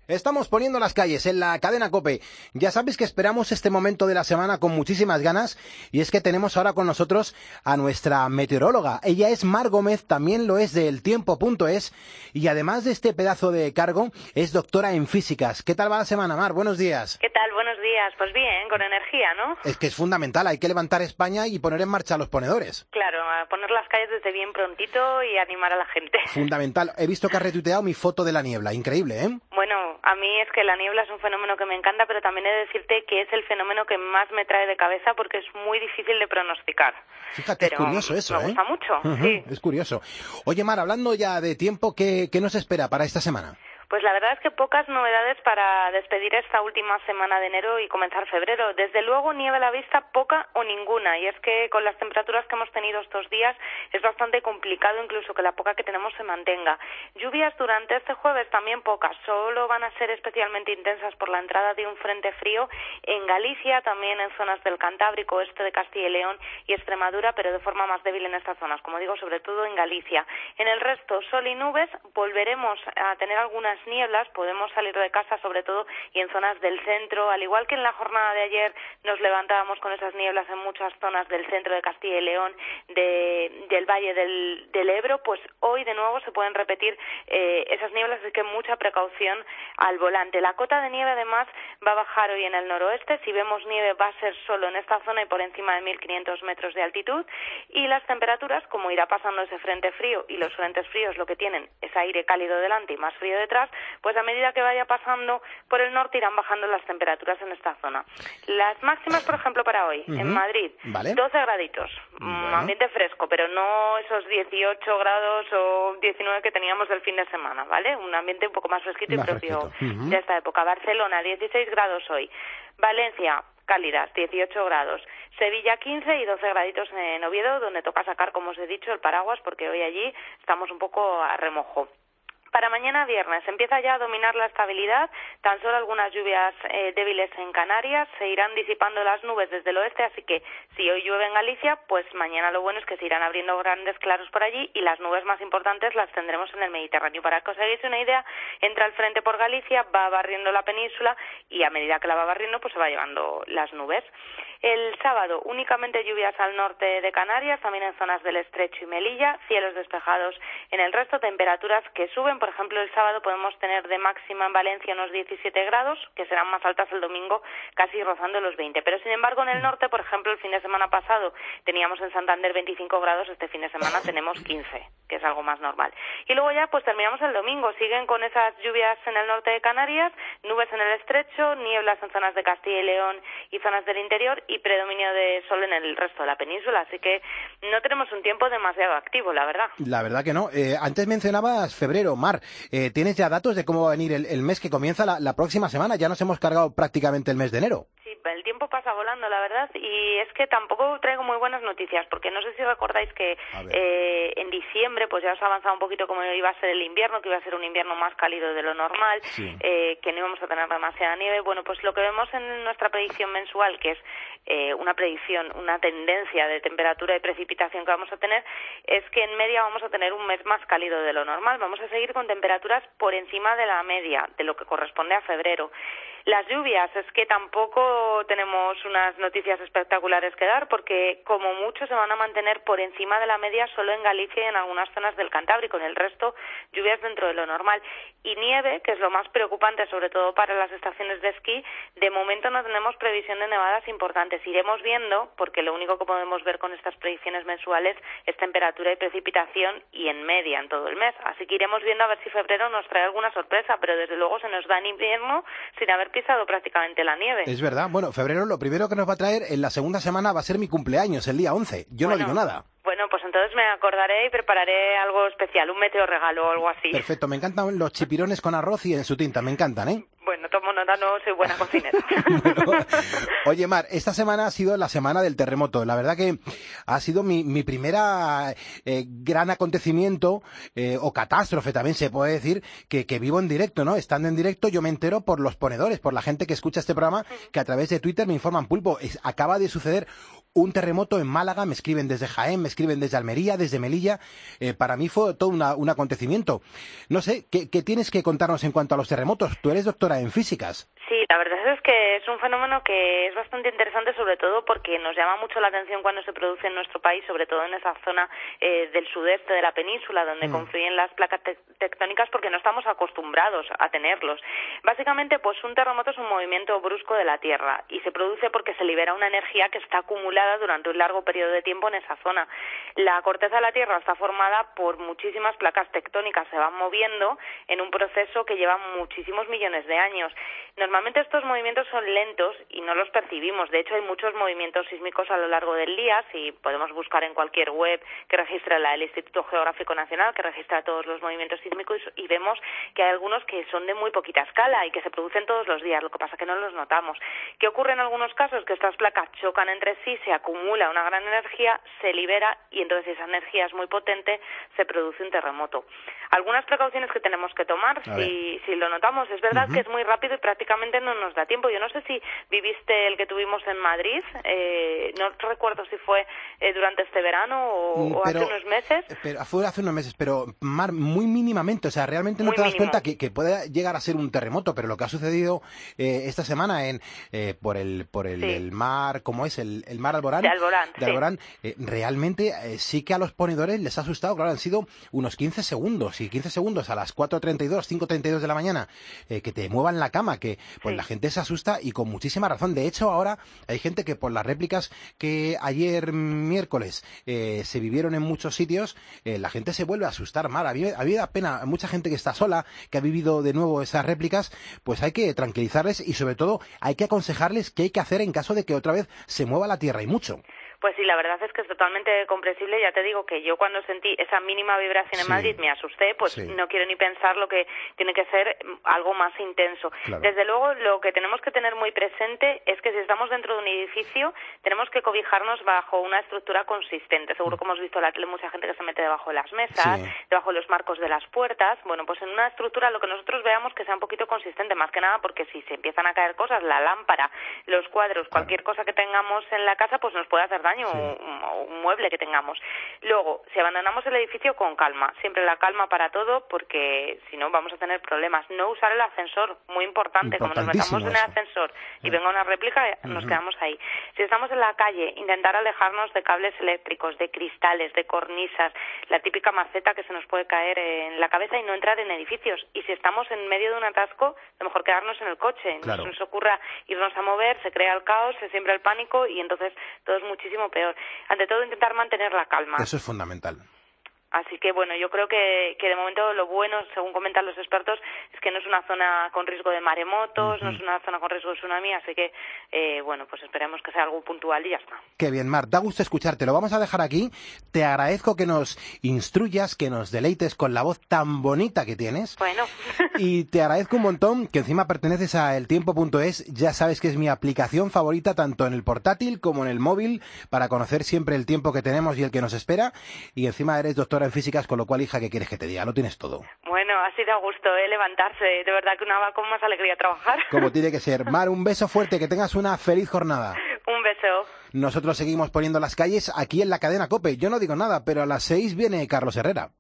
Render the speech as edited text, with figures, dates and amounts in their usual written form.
Estamos poniendo las calles en la cadena COPE. Ya sabéis que esperamos este momento de la semana con muchísimas ganas y es que tenemos ahora con nosotros a nuestra meteoróloga. Ella es Mar Gómez, también lo es de eltiempo.es y además de este pedazo de cargo es doctora en físicas. ¿Qué tal va la semana, Mar? Buenos días. ¿Qué tal? Buenos días. Pues bien, con energía, ¿no? Es que es fundamental, hay que levantar España y poner en marcha a los ponedores. Claro, a poner las calles desde bien prontito y animar a la gente. Fundamental. He visto que has retuiteado mi foto de la niebla. Increíble, ¿eh? Bueno, a mí es que la niebla es un fenómeno que me encanta, pero también he de decirte que es el fenómeno que más me trae de cabeza porque es muy difícil de pronosticar. Fíjate, pero es curioso eso, me gusta mucho, sí. Es curioso. Oye, Mar, hablando ya de tiempo, ¿qué nos espera para esta semana? Pues la verdad es que pocas novedades para despedir esta última semana de enero y comenzar febrero. Desde luego, nieve a la vista, poca o ninguna. Y es que con las temperaturas que hemos tenido estos días es bastante complicado incluso que la poca que tenemos se mantenga. Lluvias durante este jueves también pocas. Solo van a ser especialmente intensas por la entrada de un frente frío en Galicia, también en zonas del Cantábrico, oeste de Castilla y León y Extremadura, pero de forma más débil en estas zonas. Como digo, sobre todo en Galicia. En el resto, sol y nubes. Volveremos a tener algunas nieblas, podemos salir de casa sobre todo y en zonas del centro, al igual que en la jornada de ayer nos levantábamos con esas nieblas en muchas zonas del centro de Castilla y León, del Valle del Ebro, pues hoy de nuevo se pueden repetir esas nieblas, así que mucha precaución al volante. La cota de nieve además va a bajar hoy en el noroeste, si vemos nieve va a ser solo en esta zona y por encima de 1.500 metros de altitud, y las temperaturas, como irá pasando ese frente frío, y los frentes fríos lo que tienen es aire cálido delante y más frío detrás, pues a medida que vaya pasando por el norte irán bajando las temperaturas en esta zona. Las máximas, por ejemplo, para hoy, en Madrid, ¿vale? 12 graditos, ambiente fresco, pero no esos 18 grados o 19 que teníamos el fin de semana, ¿vale? Un ambiente un poco más fresquito y propio de esta época. Barcelona, 16 grados hoy. Valencia, cálidas, 18 grados. Sevilla 15 y 12 graditos en Oviedo, donde toca sacar, como os he dicho, el paraguas, porque hoy allí estamos un poco a remojo. Para mañana viernes empieza ya a dominar la estabilidad, tan solo algunas lluvias débiles en Canarias, se irán disipando las nubes desde el oeste, así que si hoy llueve en Galicia, pues mañana lo bueno es que se irán abriendo grandes claros por allí y las nubes más importantes las tendremos en el Mediterráneo. Para que os hagáis una idea, entra el frente por Galicia, va barriendo la península y a medida que la va barriendo, pues se va llevando las nubes. El sábado, únicamente lluvias al norte de Canarias, también en zonas del Estrecho y Melilla, cielos despejados en el resto, temperaturas que suben. Por ejemplo, el sábado podemos tener de máxima en Valencia unos 17 grados, que serán más altas el domingo, casi rozando los 20. Pero, sin embargo, en el norte, por ejemplo, el fin de semana pasado teníamos en Santander 25 grados, este fin de semana tenemos 15, que es algo más normal. Y luego ya, pues terminamos el domingo, siguen con esas lluvias en el norte de Canarias, nubes en el Estrecho, nieblas en zonas de Castilla y León y zonas del interior, y predominio de sol en el resto de la península, así que no tenemos un tiempo demasiado activo, la verdad. La verdad que no. Antes mencionabas febrero, Mar. ¿Tienes ya datos de cómo va a venir el mes que comienza la próxima semana? Ya nos hemos cargado prácticamente el mes de enero. Sí, el tiempo pasa volando, la verdad, y es que tampoco traigo muy buenas noticias, porque no sé si recordáis que en diciembre pues ya os ha avanzado un poquito cómo iba a ser el invierno, que iba a ser un invierno más cálido de lo normal, sí. Que no íbamos a tener demasiada nieve. Bueno, pues lo que vemos en nuestra predicción mensual, que es una predicción, una tendencia de temperatura y precipitación que vamos a tener, es que en media vamos a tener un mes más cálido de lo normal. Vamos a seguir con temperaturas por encima de la media, de lo que corresponde a febrero. Las lluvias, es que tampoco tenemos unas noticias espectaculares que dar, porque como mucho se van a mantener por encima de la media solo en Galicia y en algunas zonas del Cantábrico. En el resto, lluvias dentro de lo normal. Y nieve, que es lo más preocupante, sobre todo para las estaciones de esquí, de momento no tenemos previsión de nevadas importantes. Iremos viendo, porque lo único que podemos ver con estas predicciones mensuales es temperatura y precipitación y en media en todo el mes. Así que iremos viendo a ver si febrero nos trae alguna sorpresa, pero desde luego se nos da en invierno sin haber pisado prácticamente la nieve. Es verdad. Bueno, febrero lo primero que nos va a traer en la segunda semana va a ser mi cumpleaños, el día 11. Yo no digo nada. Bueno, pues entonces me acordaré y prepararé algo especial, un meteorregalo o algo así. Perfecto, me encantan los chipirones con arroz y en su tinta, me encantan, ¿eh? Bueno, tomo nota. nota no soy buena cocinera. Bueno, oye, Mar, esta semana ha sido la semana del terremoto. La verdad que ha sido mi primera gran acontecimiento o catástrofe, también se puede decir, que vivo en directo, ¿no? Estando en directo yo me entero por los ponedores, por la gente que escucha este programa, que a través de Twitter me informan, Pulpo, acaba de suceder un terremoto en Málaga, me escriben desde Jaén, me escriben desde Almería, desde Melilla. Para mí fue todo un acontecimiento. No sé, ¿qué tienes que contarnos en cuanto a los terremotos? Tú eres doctora en físicas. Sí, la verdad es que es un fenómeno que es bastante interesante, sobre todo porque nos llama mucho la atención cuando se produce en nuestro país, sobre todo en esa zona del sudeste de la península, donde confluyen las placas tectónicas, porque no estamos acostumbrados a tenerlos. Básicamente, pues un terremoto es un movimiento brusco de la Tierra y se produce porque se libera una energía que está acumulada durante un largo periodo de tiempo en esa zona. La corteza de la Tierra está formada por muchísimas placas tectónicas, se van moviendo en un proceso que lleva muchísimos millones de años. Normalmente estos movimientos son lentos y no los percibimos. De hecho, hay muchos movimientos sísmicos a lo largo del día. Si podemos buscar en cualquier web que registre el Instituto Geográfico Nacional, que registra todos los movimientos sísmicos, y vemos que hay algunos que son de muy poquita escala y que se producen todos los días. Lo que pasa es que no los notamos. ¿Qué ocurre en algunos casos? Que estas placas chocan entre sí, se acumula una gran energía, se libera y entonces esa energía es muy potente, se produce un terremoto. Algunas precauciones que tenemos que tomar si lo notamos. Es verdad que es muy rápido y prácticamente no nos da tiempo. Yo no sé si viviste el que tuvimos en Madrid, no recuerdo si fue durante este verano o hace unos meses. Fue hace unos meses, pero Mar, muy mínimamente, o sea, realmente no te das cuenta que puede llegar a ser un terremoto, pero lo que ha sucedido esta semana por el mar, ¿cómo es? El mar Alborán. De Alborán, Alborán, realmente sí que a los ponedores les ha asustado. Claro, han sido unos 15 segundos, y 15 segundos a las 4:32, 5:32 de la mañana, que te muevan la cama, que pues la gente se asusta y con muchísima razón. De hecho, ahora hay gente que por las réplicas que ayer miércoles se vivieron en muchos sitios, la gente se vuelve a asustar. Mar, había pena, mucha gente que está sola, que ha vivido de nuevo esas réplicas, pues hay que tranquilizarles y sobre todo hay que aconsejarles qué hay que hacer en caso de que otra vez se mueva la tierra y mucho. Pues sí, la verdad es que es totalmente comprensible. Ya te digo que yo cuando sentí esa mínima vibración en Madrid me asusté, pues no quiero ni pensar lo que tiene que ser algo más intenso. Claro. Desde luego, lo que tenemos que tener muy presente es que si estamos dentro de un edificio, tenemos que cobijarnos bajo una estructura consistente. Seguro que hemos visto en la tele mucha gente que se mete debajo de las mesas, debajo de los marcos de las puertas. Bueno, pues en una estructura lo que nosotros veamos que sea un poquito consistente, más que nada porque si se empiezan a caer cosas, la lámpara, los cuadros, cualquier cosa que tengamos en la casa, pues nos puede hacer daño, un mueble que tengamos. Luego, si abandonamos el edificio, con calma, siempre la calma para todo, porque si no vamos a tener problemas. No usar el ascensor, muy importante, como nos metamos en el ascensor y venga una réplica, nos quedamos ahí. Si estamos en la calle, intentar alejarnos de cables eléctricos, de cristales, de cornisas, la típica maceta que se nos puede caer en la cabeza, y no entrar en edificios. Y si estamos en medio de un atasco, lo mejor quedarnos en el coche. No se nos ocurra irnos a mover, se crea el caos, se siembra el pánico y entonces todo es muchísimo peor. Ante todo, intentar mantener la calma. Eso es fundamental. Así que, bueno, yo creo que de momento lo bueno, según comentan los expertos, es que no es una zona con riesgo de maremotos, no es una zona con riesgo de tsunami, así que, bueno, pues esperemos que sea algo puntual y ya está. Qué bien, Mar, da gusto escucharte. Lo vamos a dejar aquí. Te agradezco que nos instruyas, que nos deleites con la voz tan bonita que tienes. Bueno. Y te agradezco un montón que encima perteneces a eltiempo.es. Ya sabes que es mi aplicación favorita, tanto en el portátil como en el móvil, para conocer siempre el tiempo que tenemos y el que nos espera. Y encima eres doctora en físicas, con lo cual, hija, ¿qué quieres que te diga? Lo tienes todo. Bueno, ha sido a gusto, levantarse. De verdad que uno va con más alegría a trabajar. Como tiene que ser. Mar, un beso fuerte, que tengas una feliz jornada. Un beso. Nosotros seguimos poniendo las calles aquí en la cadena COPE. Yo no digo nada, pero a las 6 viene Carlos Herrera.